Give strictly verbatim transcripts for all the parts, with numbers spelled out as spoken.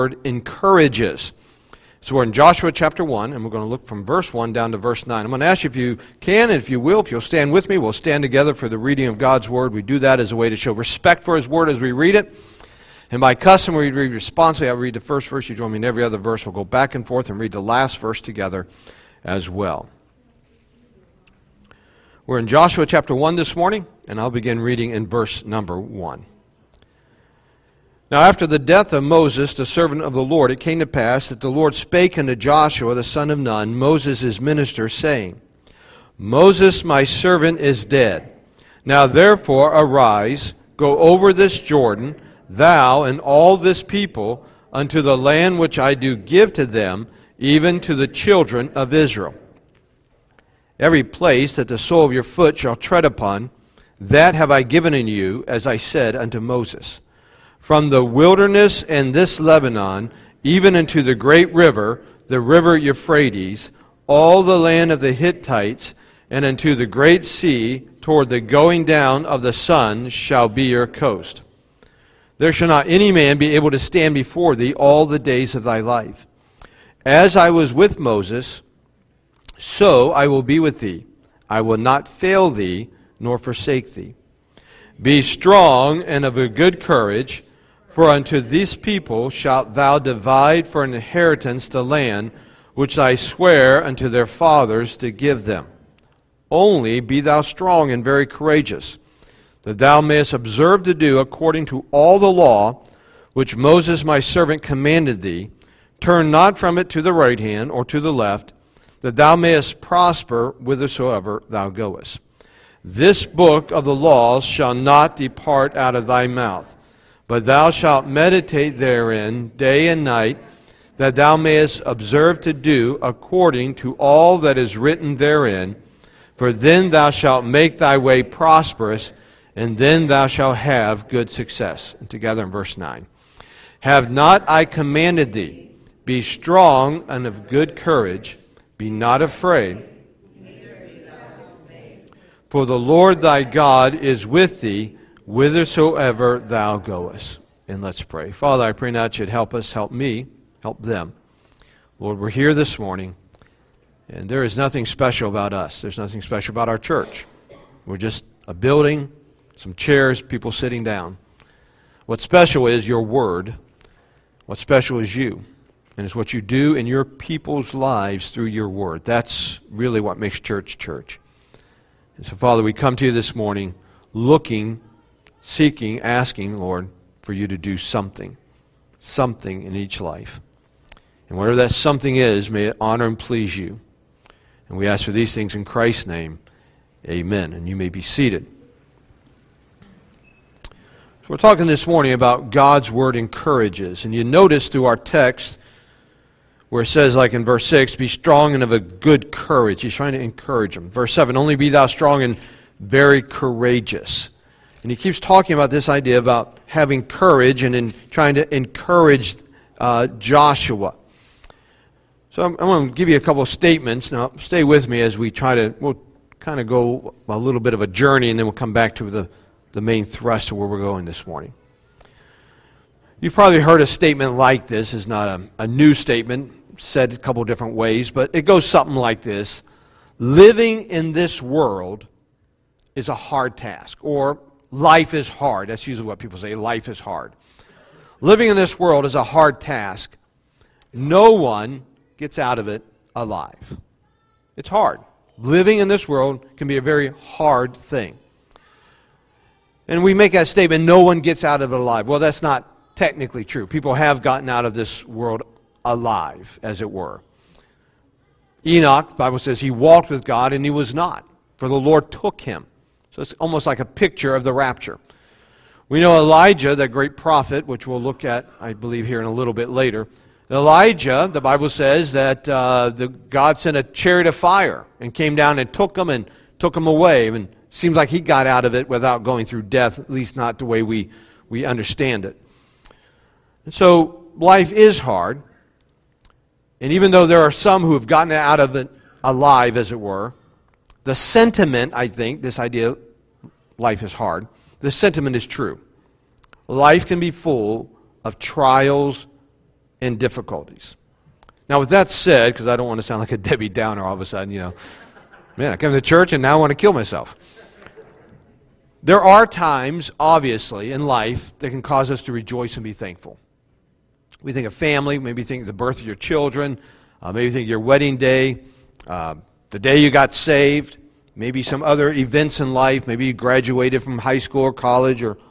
word encourages. So we're in Joshua chapter one, and we're going to look from verse one down to verse nine. I'm going to ask you if you can, and if you will, if you'll stand with me, we'll stand together for the reading of God's Word. We do that as a way to show respect for His Word as we read it. And by custom, we read responsibly. I'll read the first verse. You join me in every other verse. We'll go back and forth and read the last verse together as well. We're in Joshua chapter one this morning, and I'll begin reading in verse number one. Now after the death of Moses, the servant of the Lord, it came to pass that the Lord spake unto Joshua the son of Nun, Moses' minister, saying, Moses my servant is dead. Now therefore arise, go over this Jordan, thou and all this people, unto the land which I do give to them, even to the children of Israel. Every place that the sole of your foot shall tread upon, that have I given unto you, as I said unto Moses. From the wilderness and this Lebanon, even unto the great river, the river Euphrates, all the land of the Hittites, and unto the great sea, toward the going down of the sun, shall be your coast. There shall not any man be able to stand before thee all the days of thy life. As I was with Moses, so I will be with thee. I will not fail thee, nor forsake thee. Be strong and of a good courage, for unto these people shalt thou divide for an inheritance the land which I swear unto their fathers to give them. Only be thou strong and very courageous, that thou mayest observe to do according to all the law which Moses my servant commanded thee. Turn not from it to the right hand or to the left, that thou mayest prosper whithersoever thou goest. This book of the laws shall not depart out of thy mouth, but thou shalt meditate therein day and night, that thou mayest observe to do according to all that is written therein. For then thou shalt make thy way prosperous, and then thou shalt have good success. And together in verse nine. Have not I commanded thee? Be strong and of good courage. Be not afraid. For the Lord thy God is with thee, whithersoever thou goest. And let's pray. Father, I pray now that you'd help us, help me, help them. Lord, we're here this morning, and there is nothing special about us. There's nothing special about our church. We're just a building, some chairs, people sitting down. What's special is your word. What's special is you. And it's what you do in your people's lives through your word. That's really what makes church church. And so, Father, we come to you this morning looking, seeking, asking, Lord, for you to do something. Something in each life. And whatever that something is, may it honor and please you. And we ask for these things in Christ's name. Amen. And you may be seated. So we're talking this morning about God's word encourages. And you notice through our text where it says, like in verse six, be strong and of a good courage. He's trying to encourage them. Verse seven, only be thou strong and very courageous. And he keeps talking about this idea about having courage and in trying to encourage uh, Joshua. So I'm, I'm going to give you a couple of statements. Now, stay with me as we try to, we'll kind of go a little bit of a journey, and then we'll come back to the, the main thrust of where we're going this morning. You've probably heard a statement like this. It's not a, a new statement, said a couple different ways, but it goes something like this. Living in this world is a hard task, or life is hard. That's usually what people say, life is hard. Living in this world is a hard task. No one gets out of it alive. It's hard. Living in this world can be a very hard thing. And we make that statement, no one gets out of it alive. Well, that's not technically true. People have gotten out of this world alive, as it were. Enoch, the Bible says, he walked with God and he was not, for the Lord took him. So it's almost like a picture of the rapture. We know Elijah, that great prophet, which we'll look at, I believe, here in a little bit later. Elijah, the Bible says that uh, the, God sent a chariot of fire and came down and took him and took him away. And it seems like he got out of it without going through death, at least not the way we, we understand it. And so life is hard. And even though there are some who have gotten out of it alive, as it were, the sentiment, I think, this idea, life is hard, the sentiment is true. Life can be full of trials and difficulties. Now, with that said, because I don't want to sound like a Debbie Downer all of a sudden, you know, man, I come to church and now I want to kill myself. There are times, obviously, in life that can cause us to rejoice and be thankful. We think of family, maybe think of the birth of your children, uh, maybe think of your wedding day, uh, the day you got saved, maybe some other events in life, maybe you graduated from high school or college, or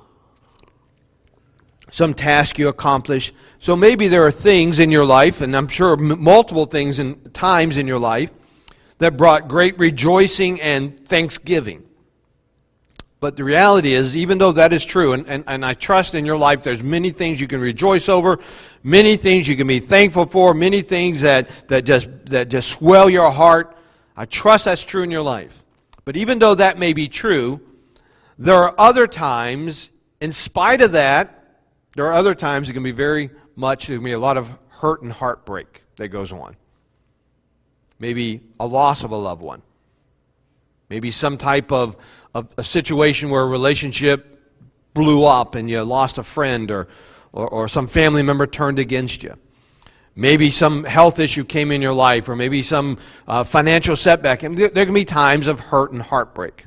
some task you accomplished. So maybe there are things in your life, and I'm sure m- multiple things and times in your life, that brought great rejoicing and thanksgiving. But the reality is, even though that is true, and, and, and I trust in your life there's many things you can rejoice over, many things you can be thankful for, many things that, that just that just swell your heart. I trust that's true in your life. But even though that may be true, there are other times, in spite of that, there are other times it can be very much, there can be a lot of hurt and heartbreak that goes on. Maybe a loss of a loved one. Maybe some type of, of a situation where a relationship blew up and you lost a friend, or, or, or some family member turned against you. Maybe some health issue came in your life, or maybe some uh, financial setback. And there, there can be times of hurt and heartbreak.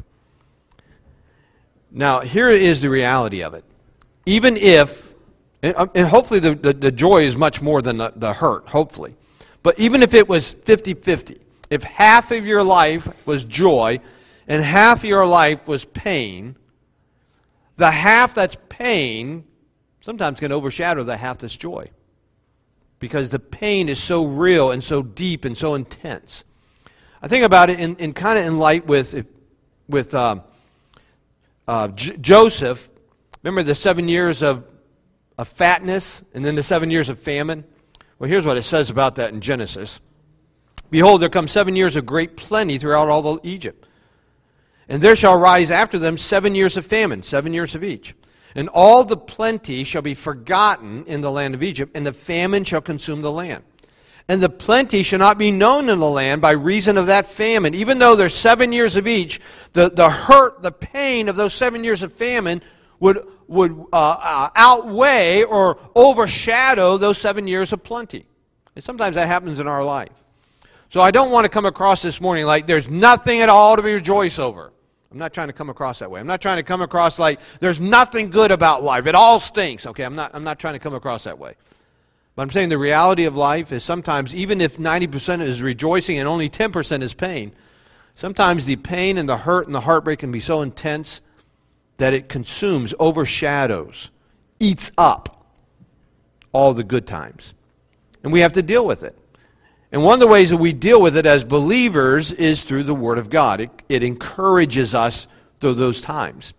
Now, here is the reality of it. Even if, and, and hopefully the, the, the joy is much more than the, the hurt, hopefully. But even if it was fifty-fifty, if half of your life was joy and half of your life was pain, the half that's pain sometimes can overshadow the half that's joy. Because the pain is so real and so deep and so intense. I think about it in, in kind of in light with, with uh, uh, J- Joseph. Remember the seven years of, of fatness and then the seven years of famine? Well, here's what it says about that in Genesis. Behold, there come seven years of great plenty throughout all of Egypt. And there shall rise after them seven years of famine, seven years of each. And all the plenty shall be forgotten in the land of Egypt, and the famine shall consume the land. And the plenty shall not be known in the land by reason of that famine. Even though there's seven years of each, the, the hurt, the pain of those seven years of famine would, would uh, uh, outweigh or overshadow those seven years of plenty. And sometimes that happens in our life. So I don't want to come across this morning like there's nothing at all to be rejoiced over. I'm not trying to come across that way. I'm not trying to come across like there's nothing good about life. It all stinks. Okay, I'm not, I'm not trying to come across that way. But I'm saying the reality of life is sometimes, even if ninety percent is rejoicing and only ten percent is pain, sometimes the pain and the hurt and the heartbreak can be so intense that it consumes, overshadows, eats up all the good times. And we have to deal with it. And one of the ways that we deal with it as believers is through the Word of God. It, it encourages us through those times.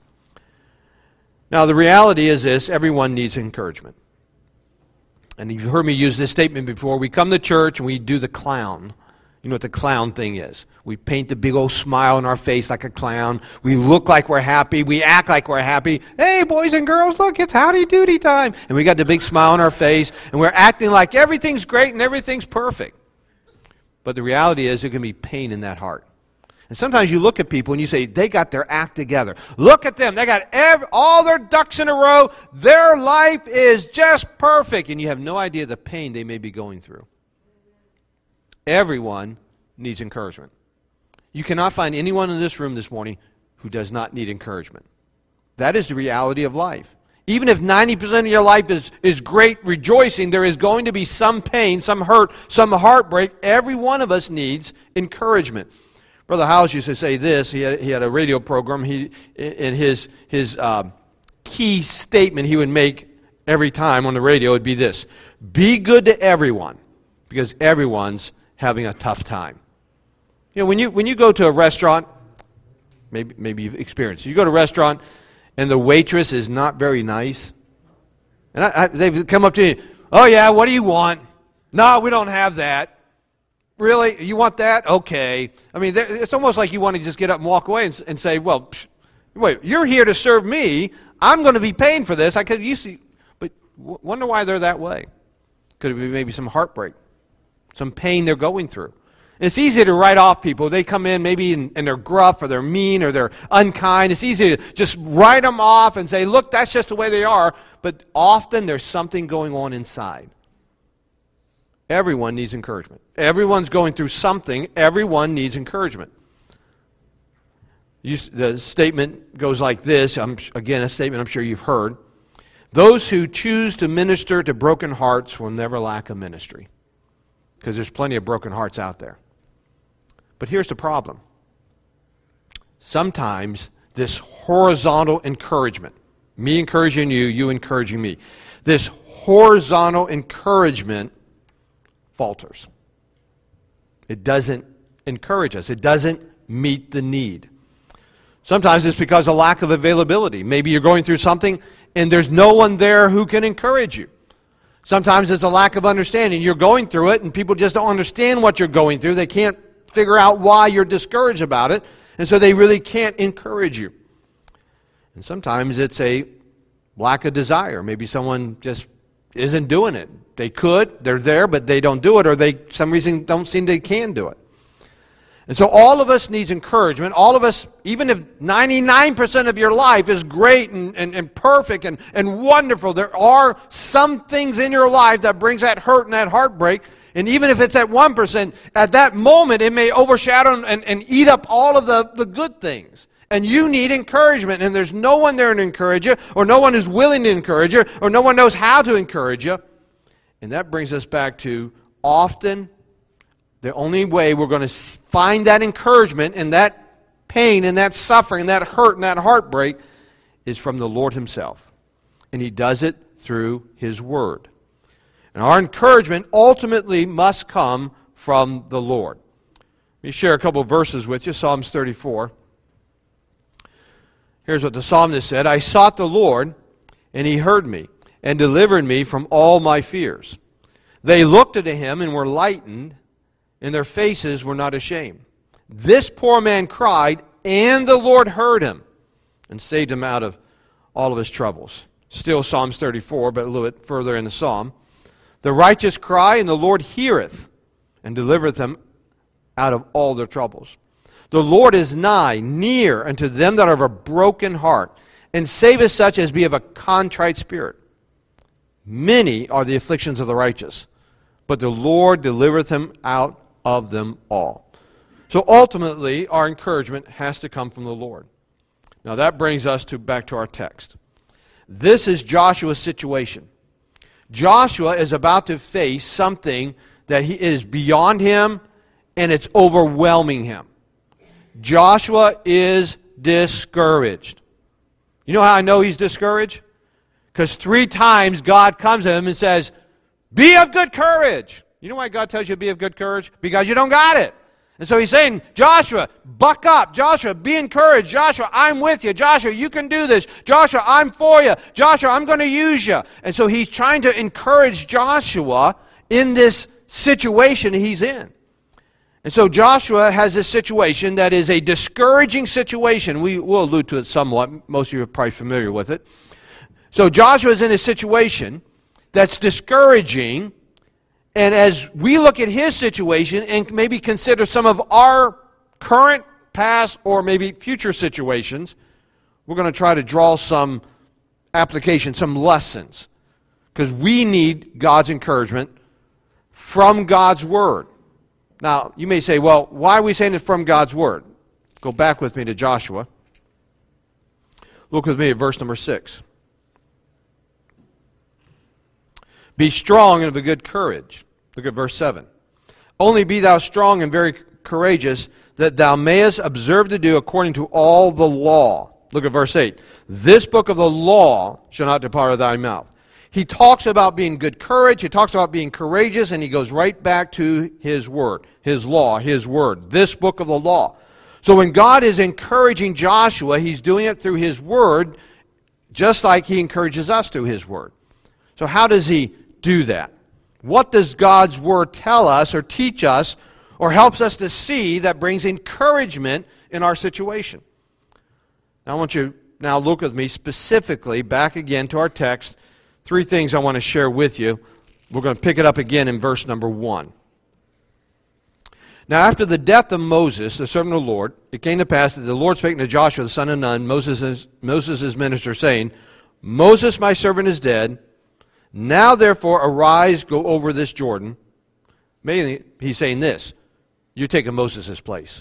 Now, the reality is this: everyone needs encouragement. And you've heard me use this statement before. We come to church and we do the clown. You know what the clown thing is. We paint the big old smile on our face like a clown. We look like we're happy. We act like we're happy. Hey, boys and girls, look, it's howdy doody time. And we got the big smile on our face, and we're acting like everything's great and everything's perfect. But the reality is there can be pain in that heart. And sometimes you look at people and you say, they got their act together. Look at them. They got every, all their ducks in a row. Their life is just perfect. And you have no idea the pain they may be going through. Everyone needs encouragement. You cannot find anyone in this room this morning who does not need encouragement. That is the reality of life. Even if ninety percent of your life is, is great rejoicing, there is going to be some pain, some hurt, some heartbreak. Every one of us needs encouragement. Brother House used to say this. He had, he had a radio program. He, in his, his uh, key statement he would make every time on the radio would be this: be good to everyone, because everyone's having a tough time. You know, when you when you go to a restaurant, maybe maybe you've experienced it. You go to a restaurant and the waitress is not very nice. And I, I, they've come up to you, oh yeah, what do you want? No, we don't have that. Really? You want that? Okay. I mean, it's almost like you want to just get up and walk away and, and say, well, psh, wait, you're here to serve me. I'm going to be paying for this. I could used to, but w- wonder why they're that way. Could it be maybe some heartbreak, some pain they're going through? It's easy to write off people. They come in maybe and, and they're gruff or they're mean or they're unkind. It's easy to just write them off and say, look, that's just the way they are. But often there's something going on inside. Everyone needs encouragement. Everyone's going through something. Everyone needs encouragement. You, the statement goes like this, I'm, again, a statement I'm sure you've heard. Those who choose to minister to broken hearts will never lack a ministry. Because there's plenty of broken hearts out there. But here's the problem. Sometimes this horizontal encouragement, me encouraging you, you encouraging me, this horizontal encouragement falters. It doesn't encourage us. It doesn't meet the need. Sometimes it's because of lack of availability. Maybe you're going through something and there's no one there who can encourage you. Sometimes it's a lack of understanding. You're going through it and people just don't understand what you're going through. They can't figure out why you're discouraged about it, and so they really can't encourage you. And sometimes it's a lack of desire. Maybe someone just isn't doing it. They could, they're there, but they don't do it, or they, some reason, don't seem they can do it. And so all of us needs encouragement. All of us, even if ninety-nine percent of your life is great and, and, and perfect and, and wonderful, there are some things in your life that brings that hurt and that heartbreak. And even if it's at one percent, at that moment it may overshadow and, and eat up all of the, the good things. And you need encouragement. And there's no one there to encourage you, or no one who's willing to encourage you, or no one knows how to encourage you. And that brings us back to often the only way we're going to find that encouragement and that pain and that suffering and that hurt and that heartbreak is from the Lord Himself. And He does it through His Word. And our encouragement ultimately must come from the Lord. Let me share a couple of verses with you. Psalms thirty-four. Here's what the psalmist said. I sought the Lord, and He heard me, and delivered me from all my fears. They looked unto Him and were lightened, and their faces were not ashamed. This poor man cried, and the Lord heard him, and saved him out of all of his troubles. Still Psalms thirty-four, but a little bit further in the psalm. The righteous cry, and the Lord heareth, and delivereth them out of all their troubles. The Lord is nigh, near unto them that are of a broken heart, and saveth such as be of a contrite spirit. Many are the afflictions of the righteous, but the Lord delivereth him out of them all. So ultimately, our encouragement has to come from the Lord. Now that brings us to back to our text. This is Joshua's situation. Joshua is about to face something that he is beyond him, and it's overwhelming him. Joshua is discouraged. You know how I know he's discouraged? Because three times God comes to him and says, be of good courage. You know why God tells you to be of good courage? Because you don't got it. And so He's saying, Joshua, buck up. Joshua, be encouraged. Joshua, I'm with you. Joshua, you can do this. Joshua, I'm for you. Joshua, I'm going to use you. And so He's trying to encourage Joshua in this situation he's in. And so Joshua has this situation that is a discouraging situation. We will allude to it somewhat. Most of you are probably familiar with it. So Joshua is in a situation that's discouraging. And as we look at his situation and maybe consider some of our current, past, or maybe future situations, we're going to try to draw some application, some lessons. Because we need God's encouragement from God's Word. Now, you may say, well, why are we saying it from God's Word? Go back with me to Joshua. Look with me at verse number six. Be strong and of a good courage. Look at verse seven. Only be thou strong and very courageous, that thou mayest observe to do according to all the law. Look at verse eight. This book of the law shall not depart of thy mouth. He talks about being good courage, he talks about being courageous, and he goes right back to his word, his law, his word, this book of the law. So when God is encouraging Joshua, he's doing it through his word, just like he encourages us through his word. So how does he do that? What does God's word tell us or teach us or helps us to see that brings encouragement in our situation? Now I want you now look with me specifically back again to our text. Three things I want to share with you. We're going to pick it up again in verse number one. Now after the death of Moses, the servant of the Lord, it came to pass that the Lord spake to Joshua the son of Nun, Moses' Moses' minister, saying, Moses my servant is dead. Now therefore arise, go over this Jordan, Mainly, he's saying this: you're taking Moses' place.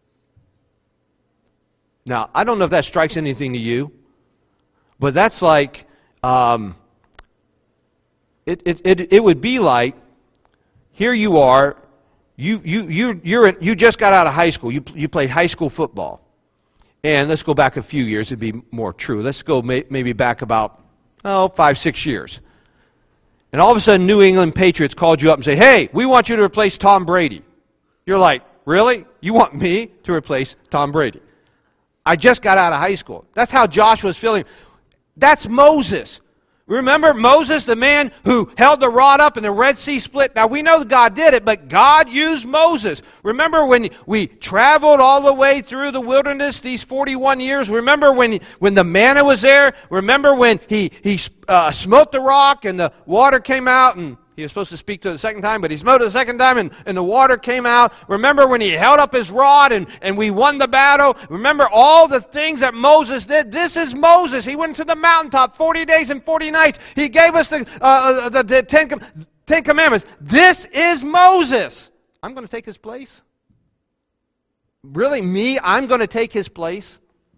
Now, I don't know if that strikes anything to you, but that's like, um, it, it, it, it would be like, here you are, you, you, you, you're in, you just got out of high school, you, you played high school football. And let's go back a few years, it'd be more true. Let's go may, maybe back about, oh, five, six years. And all of a sudden, New England Patriots called you up and say, hey, we want you to replace Tom Brady. You're like, really? You want me to replace Tom Brady? I just got out of high school. That's how Joshua's feeling. That's Moses. Remember Moses, the man who held the rod up and the Red Sea split? Now, we know that God did it, but God used Moses. Remember when we traveled all the way through the wilderness these forty-one years? Remember when, when the manna was there? Remember when he, he uh, smote the rock and the water came out, and he was supposed to speak to it the second time, but he smote it the second time and, and the water came out. Remember when he held up his rod and, and we won the battle? Remember all the things that Moses did? This is Moses. He went to the mountaintop forty days and forty nights. He gave us the, uh, the, the Ten, Ten Commandments. This is Moses. I'm going to take his place? Really, me? I'm going to take his place?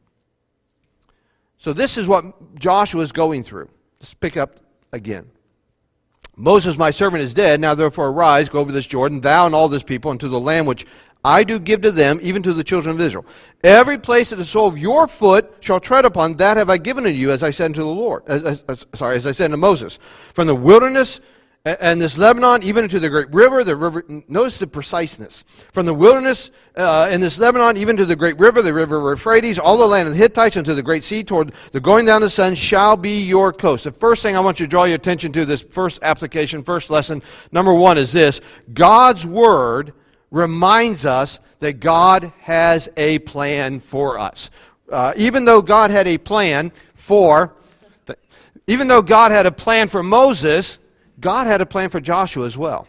So this is what Joshua is going through. Let's pick up again. Moses, my servant, is dead. Now therefore arise, go over this Jordan, thou and all this people, into the land which I do give to them, even to the children of Israel. Every place that the sole of your foot shall tread upon, that have I given unto you, as I said unto the Lord. As, as, as, sorry, as I said unto Moses. From the wilderness and this Lebanon, even into the great river, the river, notice the preciseness. From the wilderness uh, and this Lebanon, even to the great river, the river Euphrates, all the land of the Hittites, unto the great sea, toward the going down of the sun, shall be your coast. The first thing I want you to draw your attention to, this first application, first lesson, number one is this: God's Word reminds us that God has a plan for us. Uh, even though God had a plan for, th- even though God had a plan for Moses, God had a plan for Joshua as well.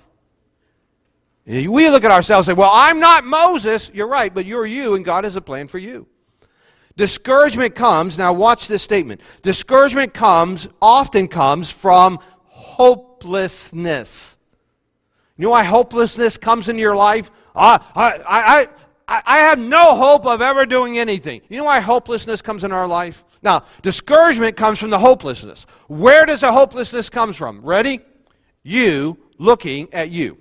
We look at ourselves and say, well, I'm not Moses. You're right, but you're you, and God has a plan for you. Discouragement comes, now watch this statement. Discouragement comes, often comes from hopelessness. You know why hopelessness comes into your life? Uh, I, I, I, I have no hope of ever doing anything. You know why hopelessness comes in our life? Now, discouragement comes from the hopelessness. Where does the hopelessness come from? Ready? You looking at you.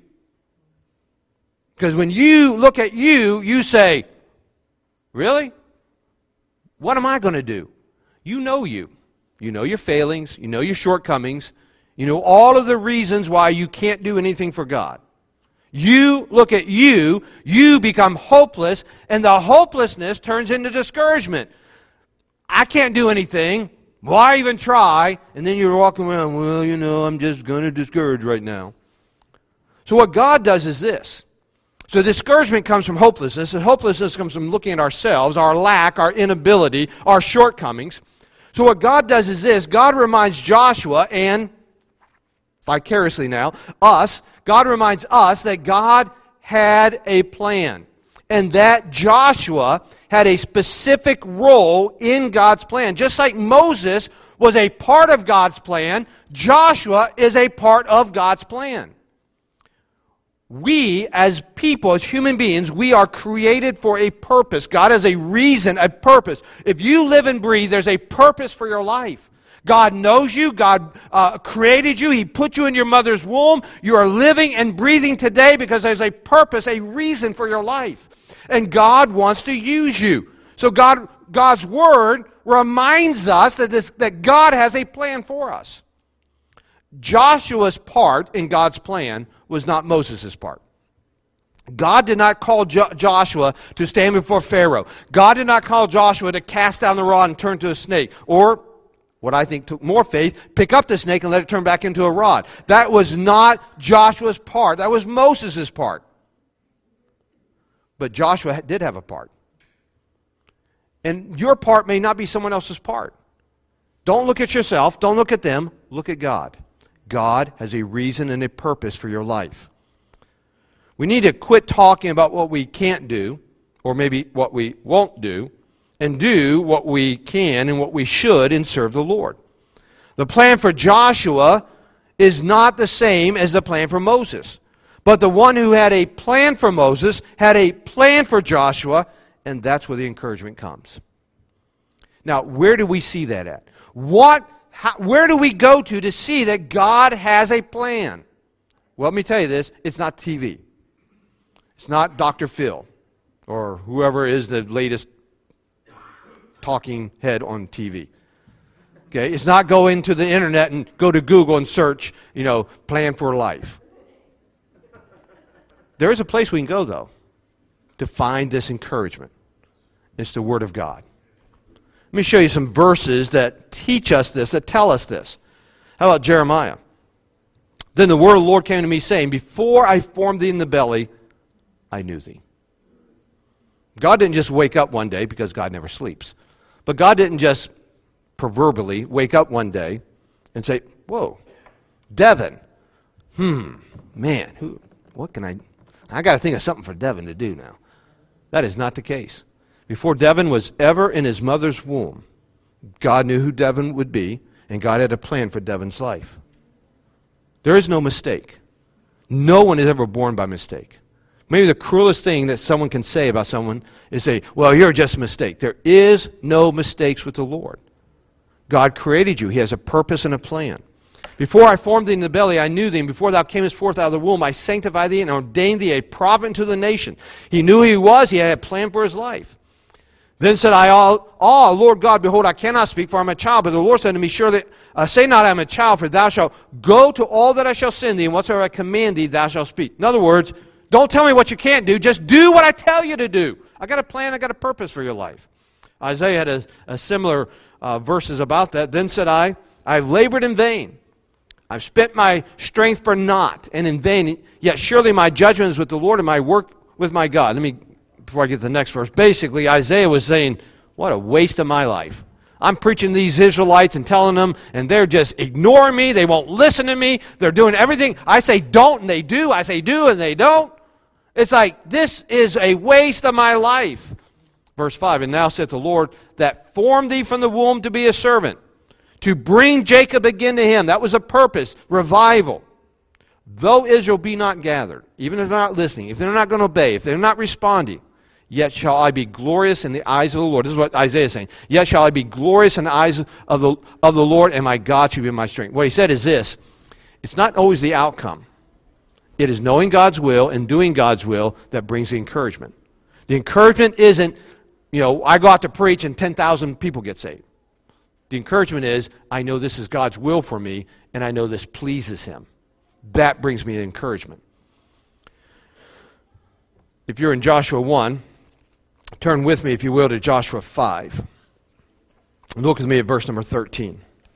Because when you look at you, you say, really? What am I going to do? You know you. You know your failings. You know your shortcomings. You know all of the reasons why you can't do anything for God. You look at you, you become hopeless, and the hopelessness turns into discouragement. I can't do anything. Why even try? And then you're walking around, well, you know, I'm just going to discourage right now. So what God does is this. So discouragement comes from hopelessness, and hopelessness comes from looking at ourselves, our lack, our inability, our shortcomings. So what God does is this. God reminds Joshua, and vicariously now, us, God reminds us that God had a plan, and that Joshua had a specific role in God's plan. Just like Moses was a part of God's plan, Joshua is a part of God's plan. We, as people, as human beings, we are created for a purpose. God has a reason, a purpose. If you live and breathe, there's a purpose for your life. God knows you. God uh, created you. He put you in your mother's womb. You are living and breathing today because there's a purpose, a reason for your life. And God wants to use you. So God, God's Word reminds us that, this, that God has a plan for us. Joshua's part in God's plan was not Moses' part. God did not call Jo- Joshua to stand before Pharaoh. God did not call Joshua to cast down the rod and turn to a snake. Or, what I think took more faith, pick up the snake and let it turn back into a rod. That was not Joshua's part. That was Moses' part. But Joshua did have a part. And your part may not be someone else's part. Don't look at yourself. Don't look at them. Look at God. God has a reason and a purpose for your life. We need to quit talking about what we can't do, or maybe what we won't do, and do what we can and what we should and serve the Lord. The plan for Joshua is not the same as the plan for Moses. But the one who had a plan for Moses had a plan for Joshua, and that's where the encouragement comes. Now, where do we see that at? What, how, where do we go to to see that God has a plan? Well, let me tell you this. It's not T V. It's not Doctor Phil or whoever is the latest talking head on T V. Okay? It's not go into the internet and go to Google and search, you know, plan for life. There is a place we can go, though, to find this encouragement. It's the Word of God. Let me show you some verses that teach us this, that tell us this. How about Jeremiah? Then the word of the Lord came to me, saying, before I formed thee in the belly, I knew thee. God didn't just wake up one day, because God never sleeps. But God didn't just proverbially wake up one day and say, whoa, Devin, hmm, man, who, what can I, I got to think of something for Devin to do now. That is not the case. Before Devin was ever in his mother's womb, God knew who Devin would be, and God had a plan for Devin's life. There is no mistake. No one is ever born by mistake. Maybe the cruelest thing that someone can say about someone is say, well, you're just a mistake. There is no mistakes with the Lord. God created you. He has a purpose and a plan. Before I formed thee in the belly, I knew thee, and before thou camest forth out of the womb, I sanctified thee and ordained thee a prophet to the nation. He knew who he was. He had a plan for his life. Then said I, Ah, Lord God, behold, I cannot speak, for I am a child. But the Lord said to me, surely, uh, say not I am a child, for thou shalt go to all that I shall send thee, and whatsoever I command thee, thou shalt speak. In other words, don't tell me what you can't do. Just do what I tell you to do. I got a plan. I got a purpose for your life. Isaiah had a, a similar uh, verses about that. Then said I, I have labored in vain. I've spent my strength for naught and in vain. Yet surely my judgment is with the Lord, and my work with my God. Let me, before I get to the next verse, basically Isaiah was saying, what a waste of my life. I'm preaching these Israelites and telling them, and they're just ignoring me. They won't listen to me. They're doing everything. I say don't, and they do. I say do, and they don't. It's like, this is a waste of my life. Verse five, and now saith the Lord, that formed thee from the womb to be a servant, to bring Jacob again to him. That was a purpose, revival. Though Israel be not gathered, even if they're not listening, if they're not going to obey, if they're not responding, yet shall I be glorious in the eyes of the Lord. This is what Isaiah is saying. Yet shall I be glorious in the eyes of the, of the Lord, and my God shall be my strength. What he said is this, it's not always the outcome. It is knowing God's will and doing God's will that brings the encouragement. The encouragement isn't, you know, I go out to preach and ten thousand people get saved. The encouragement is, I know this is God's will for me, and I know this pleases him. That brings me encouragement. If you're in Joshua one, turn with me, if you will, to Joshua five. Look with me at verse number thirteen.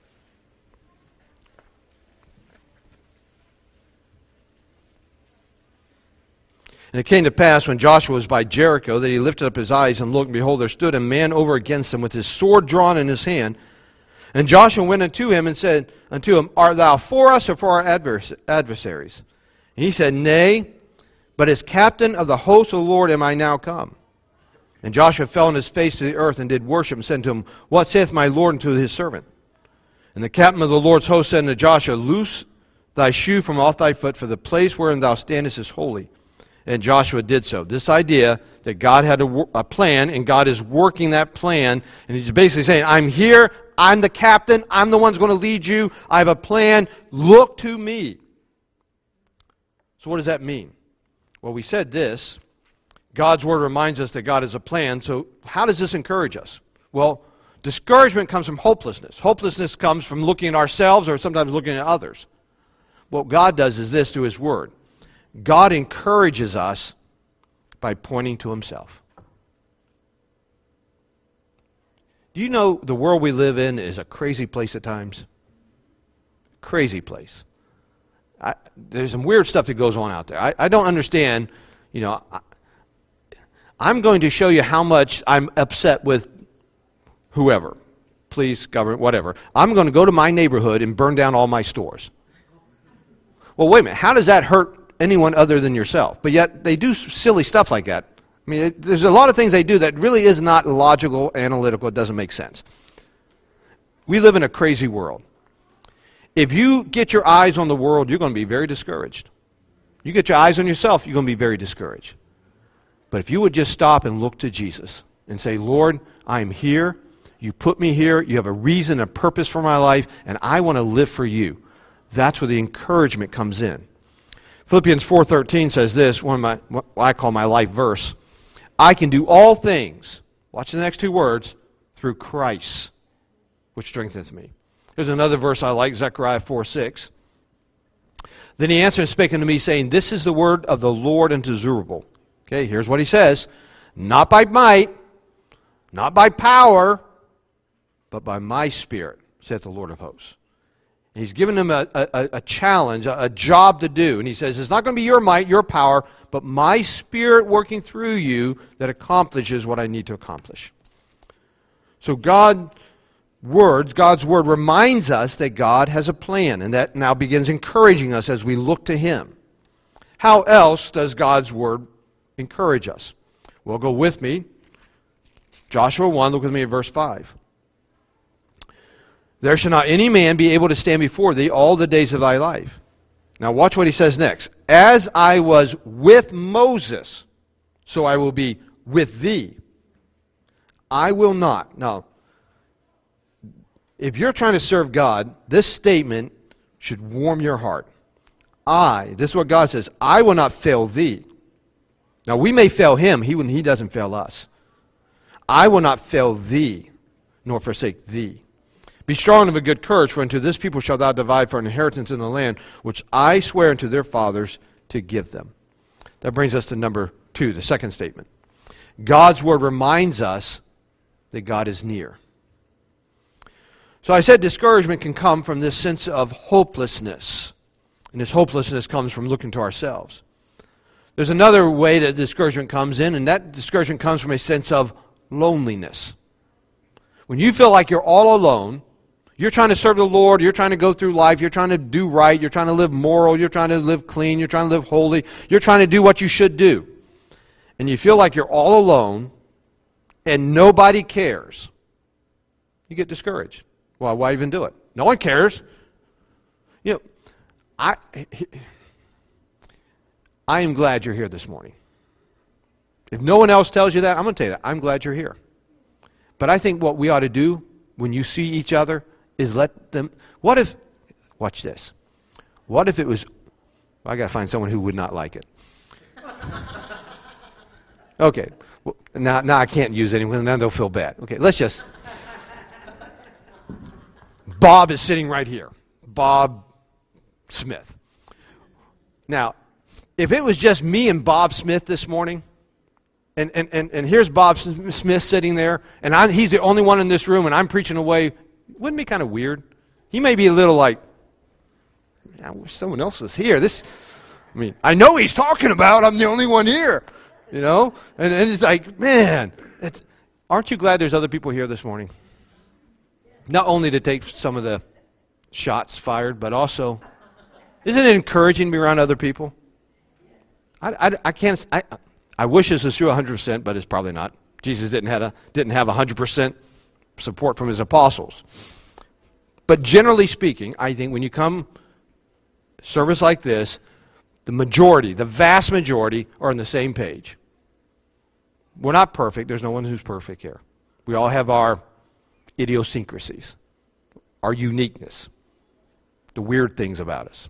And it came to pass, when Joshua was by Jericho, that he lifted up his eyes and looked, and behold, there stood a man over against him with his sword drawn in his hand. And Joshua went unto him and said unto him, Art thou for us or for our advers- adversaries? And he said, Nay, but as captain of the host of the Lord am I now come. And Joshua fell on his face to the earth and did worship, and said to him, What saith my Lord unto his servant? And the captain of the Lord's host said unto Joshua, Loose thy shoe from off thy foot, for the place wherein thou standest is holy. And Joshua did so. This idea that God had a, a plan, and God is working that plan, and he's basically saying, I'm here, I'm the captain, I'm the one who's going to lead you, I have a plan, look to me. So what does that mean? Well, we said this, God's word reminds us that God has a plan, so how does this encourage us? Well, discouragement comes from hopelessness. Hopelessness comes from looking at ourselves or sometimes looking at others. What God does is this through his word. God encourages us by pointing to himself. Do you know the world we live in is a crazy place at times? Crazy place. I, there's some weird stuff that goes on out there. I, I don't understand, you know, I, I'm going to show you how much I'm upset with whoever, police, government, whatever. I'm going to go to my neighborhood and burn down all my stores. Well, wait a minute. How does that hurt anyone other than yourself? But yet they do silly stuff like that. I mean, it, there's a lot of things they do that really is not logical, analytical. It doesn't make sense. We live in a crazy world. If you get your eyes on the world, you're going to be very discouraged. You get your eyes on yourself, you're going to be very discouraged. But if you would just stop and look to Jesus and say, Lord, I am here. You put me here. You have a reason, a purpose for my life, and I want to live for you. That's where the encouragement comes in. Philippians four thirteen says this, one of my, what I call my life verse. I can do all things, watch the next two words, through Christ, which strengthens me. Here's another verse I like, Zechariah four six. Then he answered and spake unto me, saying, This is the word of the Lord unto Zerubbabel. Okay, here's what he says. Not by might, not by power, but by my Spirit, saith the Lord of hosts. And he's given him a, a, a challenge, a, a job to do. And he says, it's not going to be your might, your power, but my Spirit working through you that accomplishes what I need to accomplish. So God words, God's Word reminds us that God has a plan, and that now begins encouraging us as we look to Him. How else does God's Word encourage us? Well, go with me. Joshua one, look with me at verse five. There shall not any man be able to stand before thee all the days of thy life. Now watch what he says next. As I was with Moses, so I will be with thee. I will not. Now, if you're trying to serve God, this statement should warm your heart. I, this is what God says, I will not fail thee. Now we may fail him, he, when he doesn't fail us. I will not fail thee, nor forsake thee. Be strong and of a good courage, for unto this people shalt thou divide for an inheritance in the land, which I swear unto their fathers to give them. That brings us to number two, the second statement. God's Word reminds us that God is near. So I said discouragement can come from this sense of hopelessness. And this hopelessness comes from looking to ourselves. There's another way that discouragement comes in, and that discouragement comes from a sense of loneliness. When you feel like you're all alone, you're trying to serve the Lord, you're trying to go through life, you're trying to do right, you're trying to live moral, you're trying to live clean, you're trying to live holy, you're trying to do what you should do. And you feel like you're all alone and nobody cares. You get discouraged. Well, why even do it? No one cares. You know, I, I am glad you're here this morning. If no one else tells you that, I'm going to tell you that. I'm glad you're here. But I think what we ought to do when you see each other is let them, what if, watch this, what if it was, well, I got to find someone who would not like it. Okay, well, now, now I can't use anyone, now they'll feel bad. Okay, let's just, Bob is sitting right here, Bob Smith. Now, if it was just me and Bob Smith this morning, And, and, and, and here's Bob Smith sitting there, and I, he's the only one in this room, and I'm preaching away. Wouldn't it be kind of weird? He may be a little like, I wish someone else was here. This, I mean, I know he's talking about, I'm the only one here, you know? And, and it's like, man, it's, aren't you glad there's other people here this morning? Not only to take some of the shots fired, but also, isn't it encouraging to be around other people? I, I, I can't... I, I wish this was true one hundred percent, but it's probably not. Jesus didn't have a, didn't have one hundred percent support from his apostles. But generally speaking, I think when you come service like this, the majority, the vast majority, are on the same page. We're not perfect. There's no one who's perfect here. We all have our idiosyncrasies, our uniqueness, the weird things about us.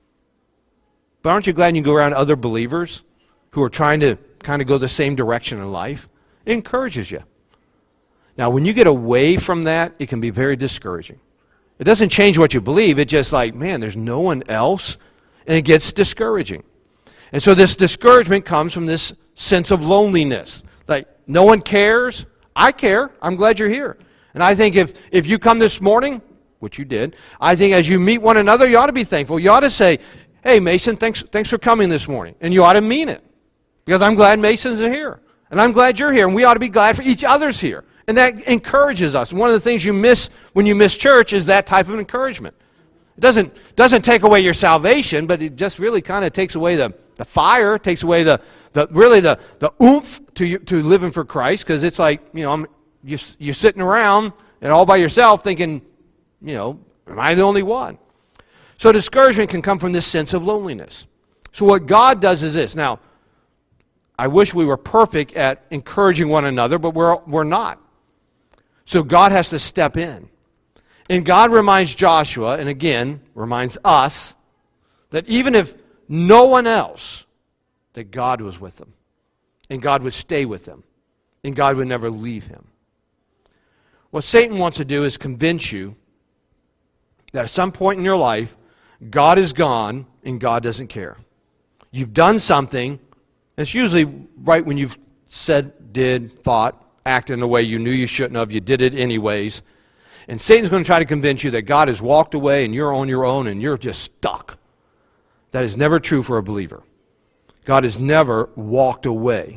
But aren't you glad you go around other believers who are trying to kind of go the same direction in life? It encourages you. Now, when you get away from that, it can be very discouraging. It doesn't change what you believe. It's just like, man, there's no one else, and it gets discouraging. And so this discouragement comes from this sense of loneliness. Like, no one cares. I care. I'm glad you're here. And I think if, if you come this morning, which you did, I think as you meet one another, you ought to be thankful. You ought to say, hey, Mason, thanks, thanks for coming this morning. And you ought to mean it. Because I'm glad Mason's here. And I'm glad you're here. And we ought to be glad for each other's here. And that encourages us. One of the things you miss when you miss church is that type of encouragement. It doesn't, doesn't take away your salvation, but it just really kind of takes away the, the fire, takes away the, the really the, the oomph to, you, to living for Christ. Because it's like, you know, I'm, you, you're sitting around and all by yourself thinking, you know, am I the only one? So discouragement can come from this sense of loneliness. So what God does is this. Now, I wish we were perfect at encouraging one another, but we're, we're not. So God has to step in. And God reminds Joshua, and again, reminds us, that even if no one else, that God was with them. And God would stay with them. And God would never leave him. What Satan wants to do is convince you that at some point in your life, God is gone and God doesn't care. You've done something, it's usually right when you've said, did, thought, acted in a way you knew you shouldn't have, you did it anyways. And Satan's going to try to convince you that God has walked away and you're on your own and you're just stuck. That is never true for a believer. God has never walked away.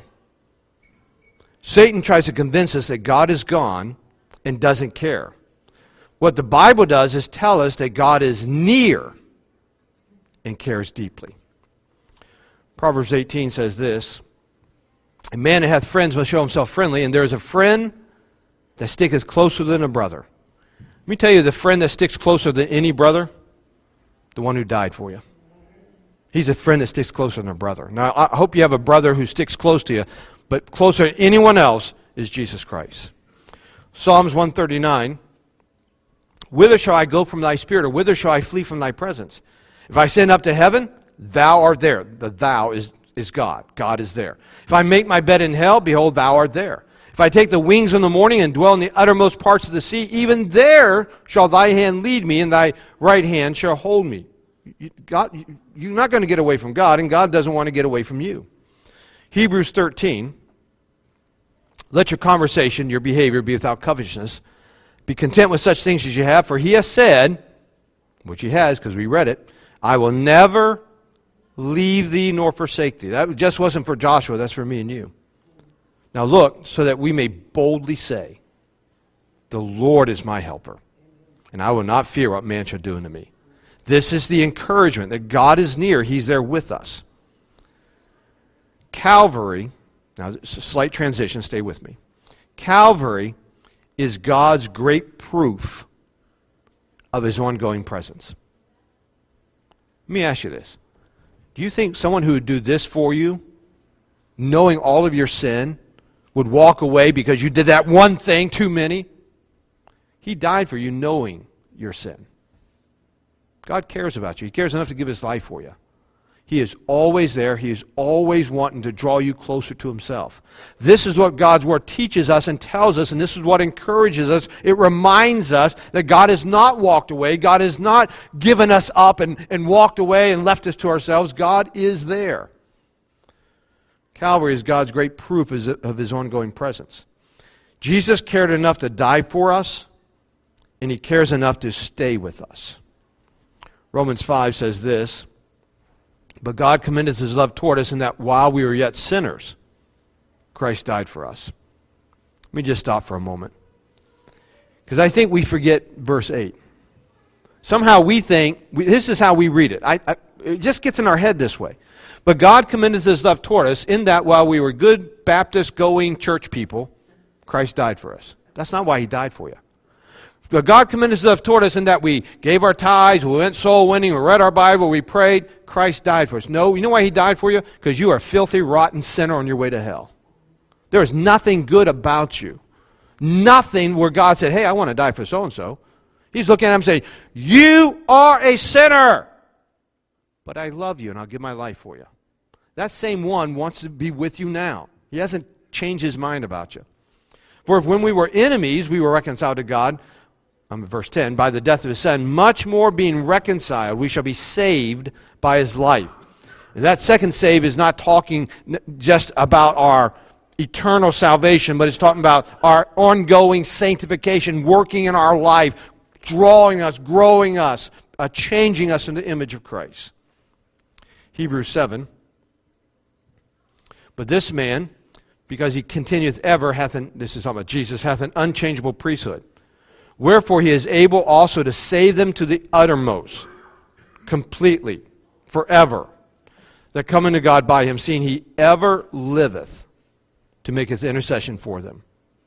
Satan tries to convince us that God is gone and doesn't care. What the Bible does is tell us that God is near and cares deeply. Proverbs eighteen says this, a man that hath friends must show himself friendly, and there is a friend that sticketh closer than a brother. Let me tell you, the friend that sticks closer than any brother, the one who died for you. He's a friend that sticks closer than a brother. Now, I hope you have a brother who sticks close to you, but closer than anyone else is Jesus Christ. Psalms one thirty-nine, whither shall I go from thy spirit, or whither shall I flee from thy presence? If I ascend up to heaven, thou art there. The thou is, is God. God is there. If I make my bed in hell, behold, thou art there. If I take the wings in the morning and dwell in the uttermost parts of the sea, even there shall thy hand lead me, and thy right hand shall hold me. You, God, you, you're not going to get away from God, and God doesn't want to get away from you. Hebrews thirteen, let your conversation, your behavior be without covetousness. Be content with such things as you have, for he has said, which he has because we read it, I will never leave thee nor forsake thee. That just wasn't for Joshua, that's for me and you. Now look, so that we may boldly say, the Lord is my helper, and I will not fear what man shall do unto me. This is the encouragement that God is near. He's there with us. Calvary, now it's a slight transition, stay with me. Calvary is God's great proof of his ongoing presence. Let me ask you this. Do you think someone who would do this for you, knowing all of your sin, would walk away because you did that one thing too many? He died for you knowing your sin. God cares about you. He cares enough to give his life for you. He is always there. He is always wanting to draw you closer to himself. This is what God's Word teaches us and tells us, and this is what encourages us. It reminds us that God has not walked away. God has not given us up and, and walked away and left us to ourselves. God is there. Calvary is God's great proof of his ongoing presence. Jesus cared enough to die for us, and he cares enough to stay with us. Romans five says this, but God commendeth his love toward us in that while we were yet sinners, Christ died for us. Let me just stop for a moment. Because I think we forget verse eight. Somehow we think, we, this is how we read it. I, I, it just gets in our head this way. But God commendeth his love toward us in that while we were good Baptist-going church people, Christ died for us. That's not why he died for you. But God commended his love toward us in that we gave our tithes, we went soul winning, we read our Bible, we prayed. Christ died for us. No, you know why he died for you? Because you are a filthy, rotten sinner on your way to hell. There is nothing good about you. Nothing where God said, hey, I want to die for so-and-so. He's looking at him saying, you are a sinner, but I love you and I'll give my life for you. That same one wants to be with you now. He hasn't changed his mind about you. For if when we were enemies, we were reconciled to God, Um, verse ten, by the death of his Son, much more being reconciled, we shall be saved by his life. And that second save is not talking just about our eternal salvation, but it's talking about our ongoing sanctification, working in our life, drawing us, growing us, uh, changing us in the image of Christ. Hebrews seven, but this man, because he continueth ever, hath an, this is talking about Jesus, hath an unchangeable priesthood. Wherefore he is able also to save them to the uttermost, completely, forever, that come unto God by him, seeing he ever liveth to make his intercession for them.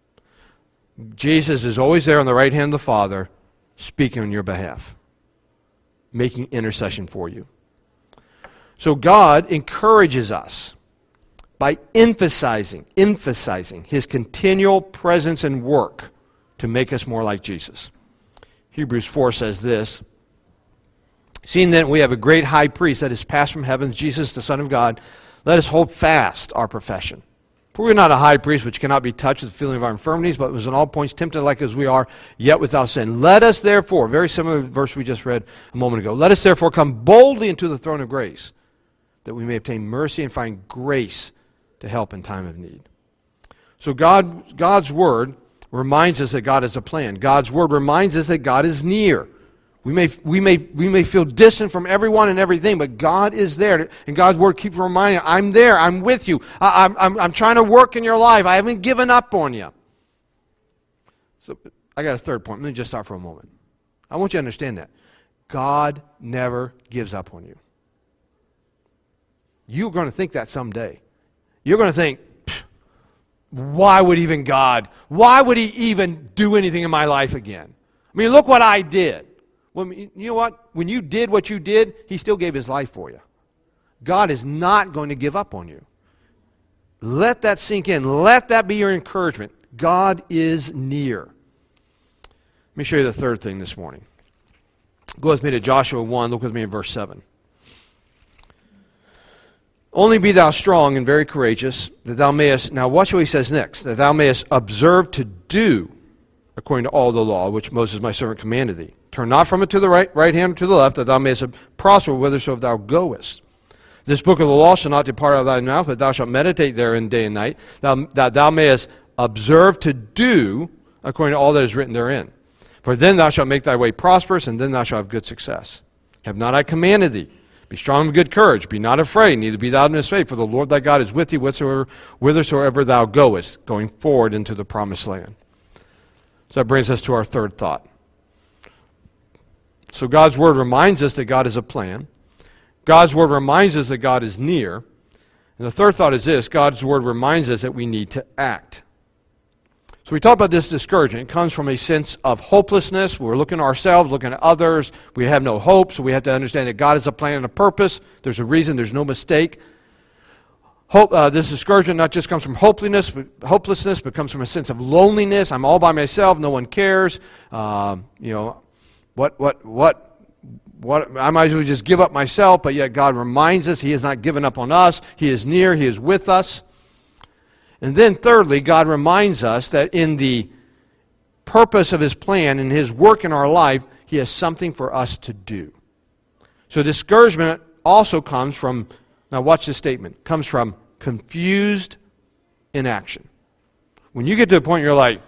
Jesus is always there on the right hand of the Father, speaking on your behalf, making intercession for you. So God encourages us by emphasizing, emphasizing His continual presence and work to make us more like Jesus. Hebrews four says this, seeing that we have a great high priest that is passed from heavens, Jesus the Son of God, let us hold fast our profession. For we are not a high priest which cannot be touched with the feeling of our infirmities, but was in all points tempted like as we are, yet without sin. Let us therefore, very similar to the verse we just read a moment ago, let us therefore come boldly into the throne of grace, that we may obtain mercy and find grace to help in time of need. So God, God's Word reminds us that God has a plan. God's Word reminds us that God is near. We may, we may, we may feel distant from everyone and everything, but God is there. And God's Word keeps reminding us, I'm there, I'm with you. I, I'm, I'm, I'm trying to work in your life. I haven't given up on you. So I got a third point. Let me just stop for a moment. I want you to understand that. God never gives up on you. You're going to think that someday. You're going to think, why would even God, why would He even do anything in my life again? I mean, look what I did. Well, you know what? When you did what you did, He still gave His life for you. God is not going to give up on you. Let that sink in. Let that be your encouragement. God is near. Let me show you the third thing this morning. Go with me to Joshua one. Look with me in verse seven. Only be thou strong and very courageous, that thou mayest, now watch what he says next, that thou mayest observe to do according to all the law which Moses my servant commanded thee. Turn not from it to the right, right hand or to the left, that thou mayest prosper whithersoever thou goest. This book of the law shall not depart out of thy mouth, but thou shalt meditate therein day and night, thou, that thou mayest observe to do according to all that is written therein. For then thou shalt make thy way prosperous, and then thou shalt have good success. Have not I commanded thee? Be strong of good courage. Be not afraid, neither be thou dismayed, for the Lord thy God is with thee whithersoever, whithersoever thou goest, going forward into the promised land. So that brings us to our third thought. So God's Word reminds us that God has a plan. God's Word reminds us that God is near. And the third thought is this: God's Word reminds us that we need to act. So we talk about this discouragement. It comes from a sense of hopelessness. We're looking at ourselves, looking at others. We have no hope, so we have to understand that God has a plan and a purpose. There's a reason. There's no mistake. Hope, uh, this discouragement not just comes from hopelessness, but, hopelessness, but comes from a sense of loneliness. I'm all by myself. No one cares. Um, you know, what, what, what, what? I might as well just give up myself. But yet God reminds us He has not given up on us. He is near. He is with us. And then thirdly, God reminds us that in the purpose of His plan and His work in our life, He has something for us to do. So discouragement also comes from, now watch this statement, comes from confused inaction. When you get to a point you're like,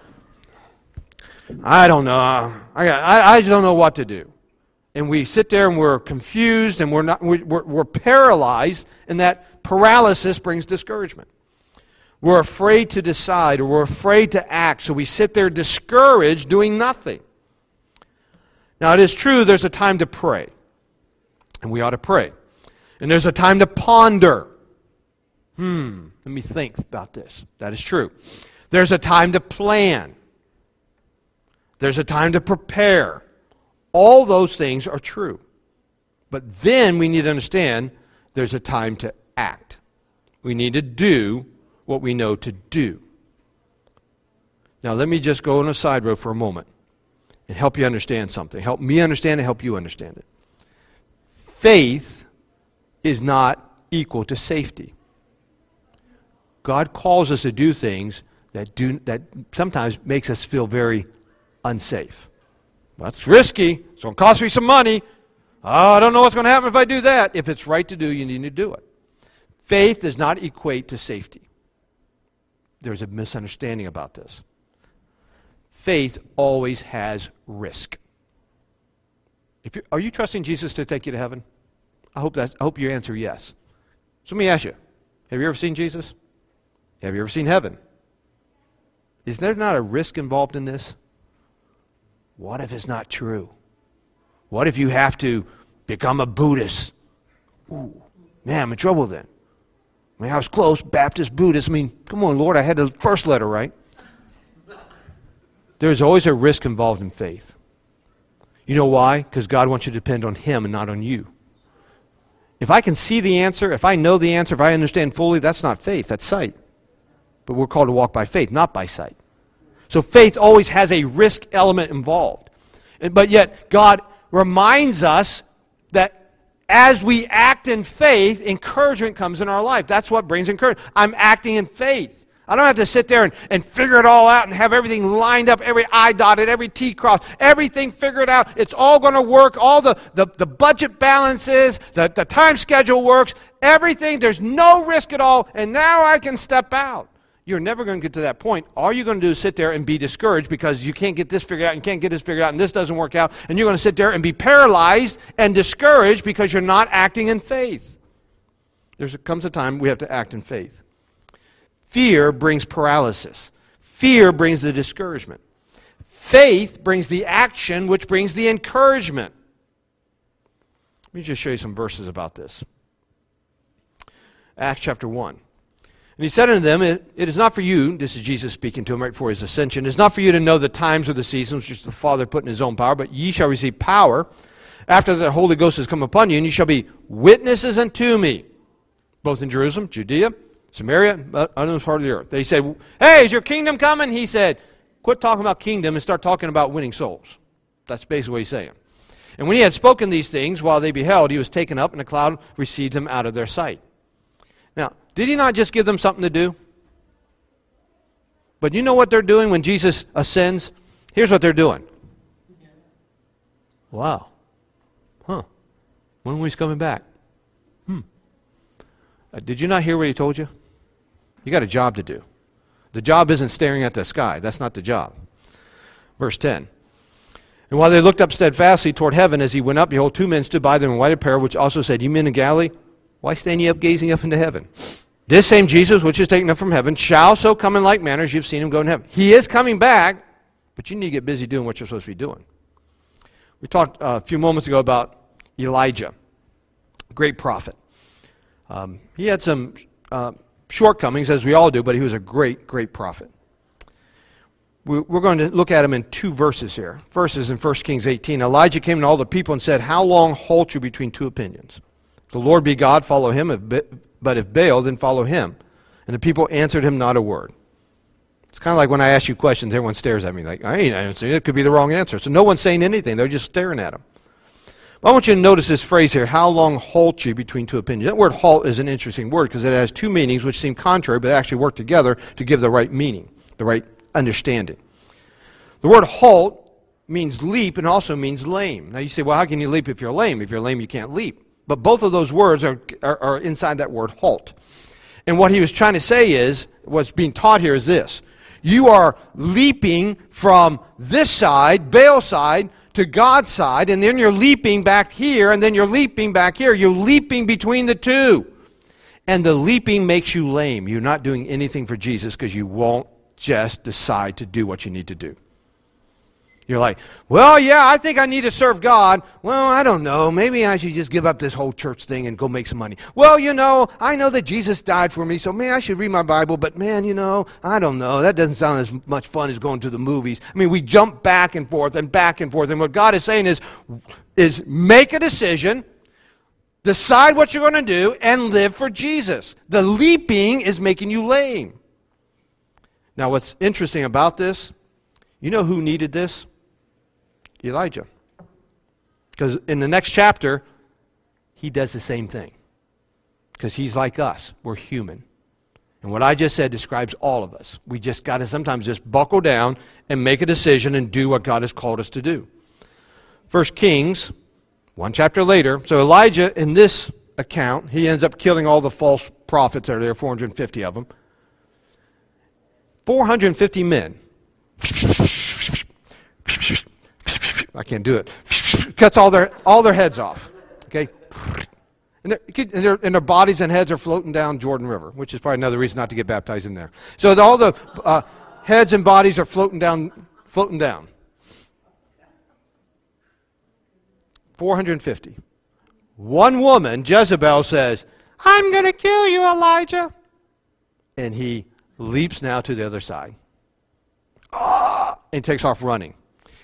I don't know, I, got, I, I just don't know what to do. And we sit there and we're confused and we're, not, we're, we're paralyzed, and that paralysis brings discouragement. We're afraid to decide, or we're afraid to act, so we sit there discouraged doing nothing. Now it is true there's a time to pray, and we ought to pray. And there's a time to ponder. Hmm, let me think about this. That is true. There's a time to plan. There's a time to prepare. All those things are true. But then we need to understand there's a time to act. We need to do what we know to do. Now let me just go on a side road for a moment and help you understand something. Help me understand and help you understand it. Faith is not equal to safety. God calls us to do things that do that sometimes makes us feel very unsafe. Well, that's risky. It's going to cost me some money. Oh, I don't know what's going to happen if I do that. If it's right to do, you need to do it. Faith does not equate to safety. There's a misunderstanding about this. Faith always has risk. If you, are you trusting Jesus to take you to heaven? I hope that. I hope you answer yes. So let me ask you: have you ever seen Jesus? Have you ever seen heaven? Is there not a risk involved in this? What if it's not true? What if you have to become a Buddhist? Ooh, man, I'm in trouble then. I mean, I was close, Baptist, Buddhist. I mean, come on, Lord, I had the first letter right. There's always a risk involved in faith. You know why? Because God wants you to depend on Him and not on you. If I can see the answer, if I know the answer, if I understand fully, that's not faith, that's sight. But we're called to walk by faith, not by sight. So faith always has a risk element involved. But yet, God reminds us that as we act in faith, encouragement comes in our life. That's what brings encouragement. I'm acting in faith. I don't have to sit there and, and figure it all out and have everything lined up, every I dotted, every T crossed, everything figured out. It's all going to work. All the, the, the budget balances, the, the time schedule works, everything. There's no risk at all, and now I can step out. You're never going to get to that point. All you're going to do is sit there and be discouraged because you can't get this figured out and can't get this figured out and this doesn't work out. And you're going to sit there and be paralyzed and discouraged because you're not acting in faith. There comes a time we have to act in faith. Fear brings paralysis. Fear brings the discouragement. Faith brings the action, which brings the encouragement. Let me just show you some verses about this. Acts chapter one. And he said unto them, it, it is not for you, this is Jesus speaking to them right before his ascension, it is not for you to know the times or the seasons which the Father put in his own power, but ye shall receive power after the Holy Ghost has come upon you, and ye shall be witnesses unto me, both in Jerusalem, Judea, Samaria, and uttermost part of the earth. They said, hey, is your kingdom coming? He said, quit talking about kingdom and start talking about winning souls. That's basically what he's saying. And when he had spoken these things, while they beheld, he was taken up, and a cloud received him out of their sight. Now, did he not just give them something to do? But you know what they're doing when Jesus ascends? Here's what they're doing. Wow. Huh. When was he coming back? Hmm. Uh, did you not hear what he told you? You got a job to do. The job isn't staring at the sky. That's not the job. Verse ten. And while they looked up steadfastly toward heaven as he went up, behold, two men stood by them in white apparel, which also said, Ye men of Galilee, why stand ye up gazing up into heaven? This same Jesus, which is taken up from heaven, shall so come in like manner as you've seen him go in heaven. He is coming back, but you need to get busy doing what you're supposed to be doing. We talked uh, a few moments ago about Elijah, great prophet. Um, he had some uh, shortcomings, as we all do, but he was a great, great prophet. We, we're going to look at him in two verses here. First is in First Kings eighteen. Elijah came to all the people and said, How long halt you between two opinions? If the Lord be God, follow him, if Ba- but if Baal, then follow him. And the people answered him not a word. It's kind of like when I ask you questions, everyone stares at me like, I ain't answering. It could be the wrong answer. So no one's saying anything. They're just staring at him. I want you to notice this phrase here, how long halt you between two opinions. That word halt is an interesting word because it has two meanings which seem contrary, but actually work together to give the right meaning, the right understanding. The word halt means leap and also means lame. Now you say, well, how can you leap if you're lame? If you're lame, you can't leap. But both of those words are, are, are inside that word halt. And what he was trying to say is, what's being taught here is this. You are leaping from this side, Baal's side, to God's side, and then you're leaping back here, and then you're leaping back here. You're leaping between the two. And the leaping makes you lame. You're not doing anything for Jesus because you won't just decide to do what you need to do. You're like, well, yeah, I think I need to serve God. Well, I don't know. Maybe I should just give up this whole church thing and go make some money. Well, you know, I know that Jesus died for me, so man, I should read my Bible. But man, you know, I don't know. That doesn't sound as much fun as going to the movies. I mean, we jump back and forth and back and forth. And what God is saying is, is make a decision, decide what you're going to do, and live for Jesus. The leaping is making you lame. Now, what's interesting about this, you know who needed this? Elijah. Because in the next chapter, he does the same thing. Because he's like us. We're human. And what I just said describes all of us. We just got to sometimes just buckle down and make a decision and do what God has called us to do. First Kings, one chapter later. So Elijah, in this account, he ends up killing all the false prophets that are there, four hundred fifty of them. four hundred fifty men. I can't do it. Cuts all their all their heads off. Okay, and, and, their, and their bodies and heads are floating down Jordan River, which is probably another reason not to get baptized in there. So all the uh, heads and bodies are floating down, floating down. four hundred fifty. One woman, Jezebel, says, "I'm going to kill you, Elijah," and he leaps now to the other side, ah, and takes off running.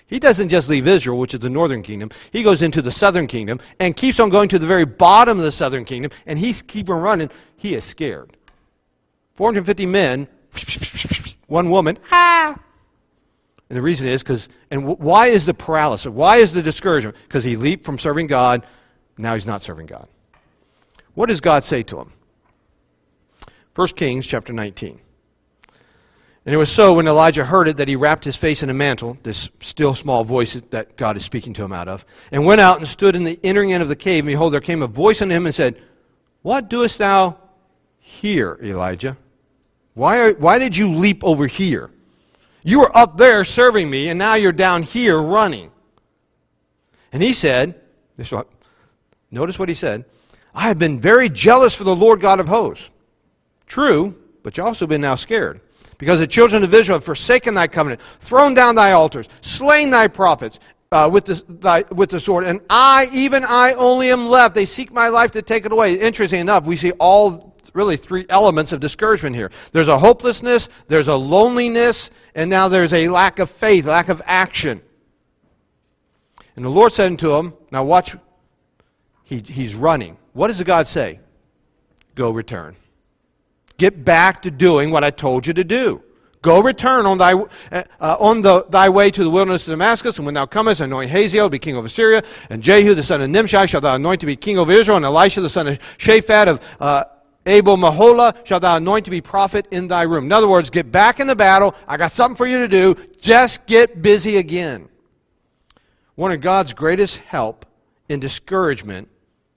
He doesn't just leave Israel, which is the northern kingdom. He goes into the southern kingdom and keeps on going to the very bottom of the southern kingdom, and he's keeping running. He is scared. four hundred fifty men, one woman, ah! And the reason is because, and why is the paralysis? Why is the discouragement? Because he leaped from serving God, now he's not serving God. What does God say to him? First Kings chapter nineteen. And it was so when Elijah heard it that he wrapped his face in a mantle, this still small voice that God is speaking to him out of, and went out and stood in the entering end of the cave. And behold, there came a voice unto him and said, What doest thou here, Elijah? Why, are, why did you leap over here? You were up there serving me, and now you're down here running. And he said, this what, notice what he said, I have been very jealous for the Lord God of hosts. True, but you've also been now scared. Because the children of Israel have forsaken thy covenant, thrown down thy altars, slain thy prophets uh, with, the, thy, with the sword. And I, even I only am left. They seek my life to take it away. Interesting enough, we see all really three elements of discouragement here. There's a hopelessness, there's a loneliness, and now there's a lack of faith, lack of action. And the Lord said unto him, now watch, he, he's running. What does the God say? Go return. Get back to doing what I told you to do. Go return on thy uh, on the thy way to the wilderness of Damascus, and when thou comest, anoint Hazael to be king over Syria, and Jehu the son of Nimshi shalt thou anoint to be king over Israel, and Elisha the son of Shaphat of uh, Abel-Maholah shalt thou anoint to be prophet in thy room. In other words, get back in the battle. I got something for you to do. Just get busy again. One of God's greatest help in discouragement.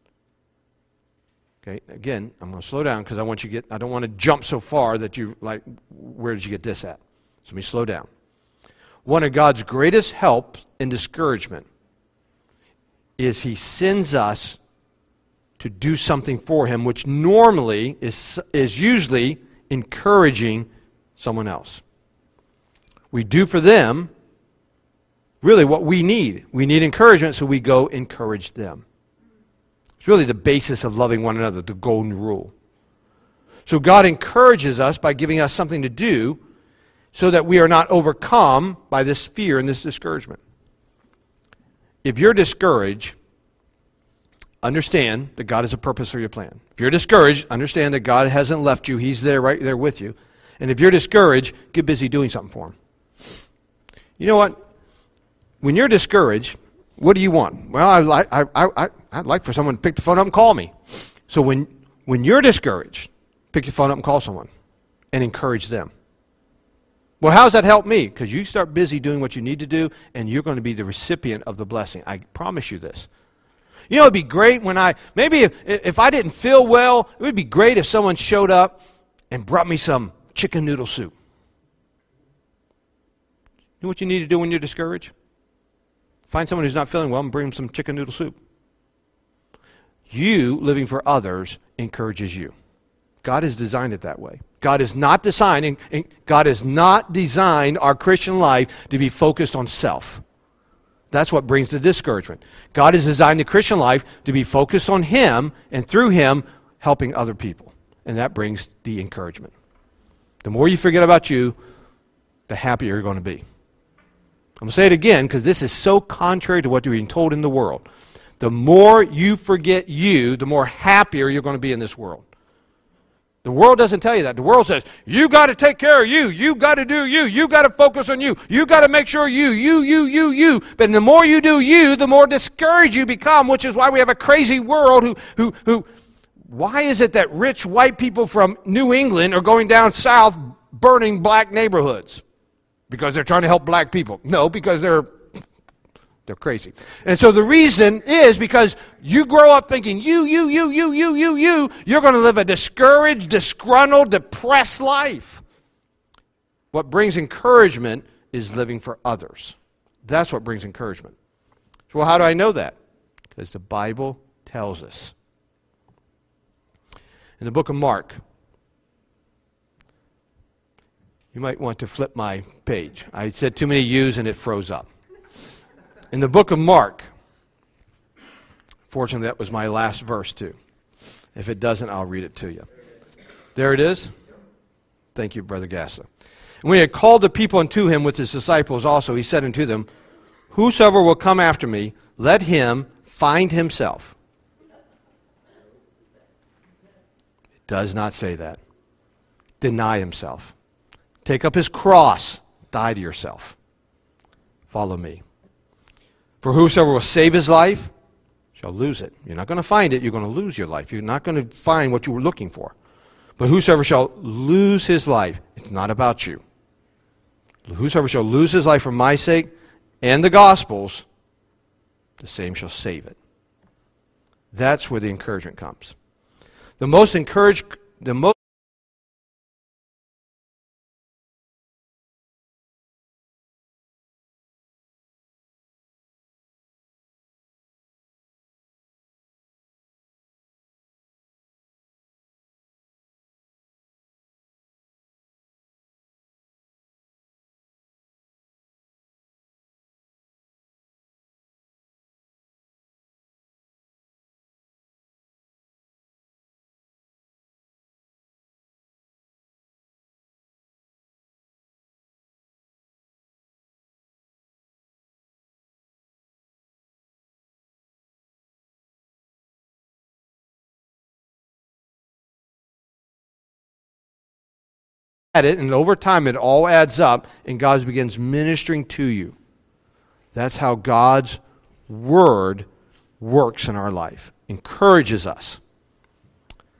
Okay, again, I'm going to slow down because I want you to get, I don't want to jump so far that you, like, where did you get this at? So let me slow down. One of God's greatest help in discouragement is He sends us to do something for Him, which normally is, is usually encouraging someone else. We do for them really what we need. We need encouragement, so we go encourage them. It's really the basis of loving one another, the golden rule. So God encourages us by giving us something to do so that we are not overcome by this fear and this discouragement. If you're discouraged, understand that God has a purpose for your plan. If you're discouraged, understand that God hasn't left you. He's there, right there with you. And if you're discouraged, get busy doing something for Him. You know what? When you're discouraged, what do you want? Well, I like, I, I, I'd like for someone to pick the phone up and call me. So when, when you're discouraged, pick your phone up and call someone and encourage them. Well, how does that help me? Because you start busy doing what you need to do, and you're going to be the recipient of the blessing. I promise you this. You know, it'd be great when I, maybe if, if I didn't feel well, it would be great if someone showed up and brought me some chicken noodle soup. You know what you need to do when you're discouraged? Find someone who's not feeling well and bring them some chicken noodle soup. You, living for others, encourages you. God has designed it that way. God is not designing, God has not designed our Christian life to be focused on self. That's what brings the discouragement. God has designed the Christian life to be focused on Him, and through Him, helping other people. And that brings the encouragement. The more you forget about you, the happier you're going to be. I'm going to say it again because this is so contrary to what you're being told in the world. The more you forget you, the more happier you're going to be in this world. The world doesn't tell you that. The world says, you got to take care of you. You got to do you. You got to focus on you. You got to make sure you, you, you, you, you. But the more you do you, the more discouraged you become, which is why we have a crazy world who, who, who, why is it that rich white people from New England are going down south burning black neighborhoods? Because they're trying to help black people. No, because they're they're crazy. And so the reason is because you grow up thinking you, you, you, you, you, you, you, you're going to live a discouraged, disgruntled, depressed life. What brings encouragement is living for others. That's what brings encouragement. So well, how do I know that? Because the Bible tells us. In the book of Mark, you might want to flip my page. I said too many U's and it froze up. In the book of Mark, fortunately that was my last verse too. If it doesn't, I'll read it to you. There it is. Thank you, Brother Gassa. And when he had called the people unto him with his disciples also, he said unto them, whosoever will come after me, let him find himself. It does not say that. Deny himself. Take up his cross. Die to yourself. Follow me. For whosoever will save his life shall lose it. You're not going to find it. You're going to lose your life. You're not going to find what you were looking for. But whosoever shall lose his life, it's not about you. Whosoever shall lose his life for my sake and the gospel's, the same shall save it. That's where the encouragement comes. The most encouraged, the most at it, and over time it all adds up, and God begins ministering to you. That's how God's Word works in our life. Encourages us.